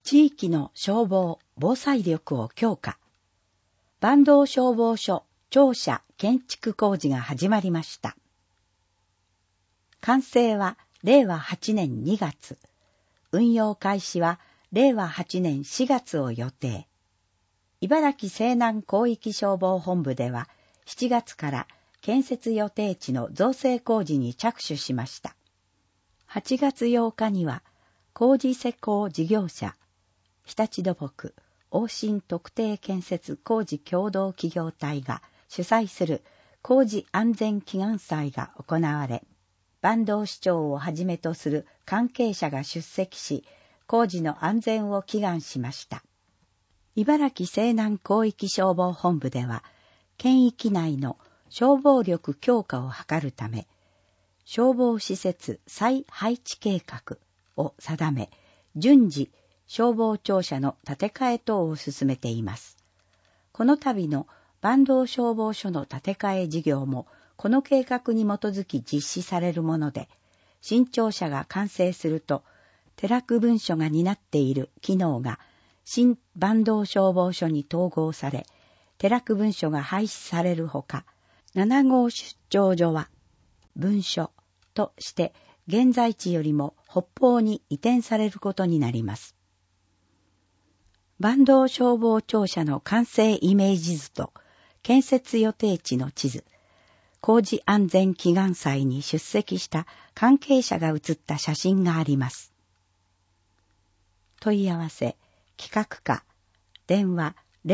地域の消防・防災力を強化。坂東消防署庁舎建築工事が始まりました。完成は令和8年2月。運用開始は令和8年4月を予定。茨城西南広域消防本部では7月から建設予定地の造成工事に着手しました。8月8日には工事施工事業者日立土木往診特定建設工事協同企業体が主催する工事安全祈願祭が行われ、坂東市長をはじめとする関係者が出席し、工事の安全を祈願しました。茨城西南広域消防本部では、県域内の消防力強化を図るため、消防施設再配置計画を定め、順次消防庁舎の建て替え等を進めています。この度の坂東消防署の建て替え事業もこの計画に基づき実施されるもので、新庁舎が完成すると、寺久文書が担っている機能が新坂東消防署に統合され、寺久文書が廃止されるほか、7号出張所は分所として現在地よりも北方に移転されることになります。坂東消防庁舎の完成イメージ図と建設予定地の地図、工事安全祈願祭に出席した関係者が写った写真があります。問い合わせ、企画課、電話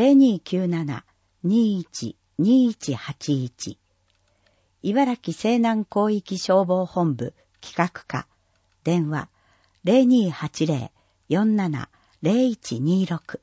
0297-21-2181 茨城西南広域消防本部企画課、電話 0280-47-0126